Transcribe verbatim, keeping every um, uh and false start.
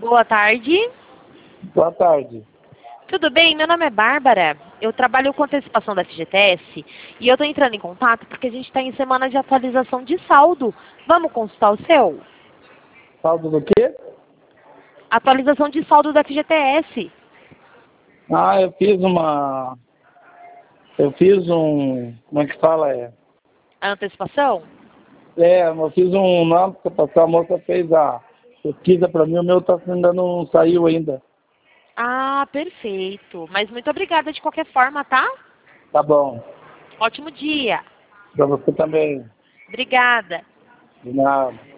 Boa tarde. Boa tarde. Tudo bem? Meu nome é Bárbara. Eu trabalho com antecipação da F G T S e eu estou entrando em contato porque a gente está em semana de atualização de saldo. Vamos consultar o seu? Saldo do quê? Atualização de saldo da F G T S. Ah, eu fiz uma... Eu fiz um... Como é que fala? É, A antecipação? é eu fiz um... Não, porque a moça fez a pesquisa para mim, o meu tá, ainda não saiu ainda. Ah, perfeito. Mas muito obrigada de qualquer forma, tá? Tá bom. Ótimo dia. Para você também. Obrigada. De nada.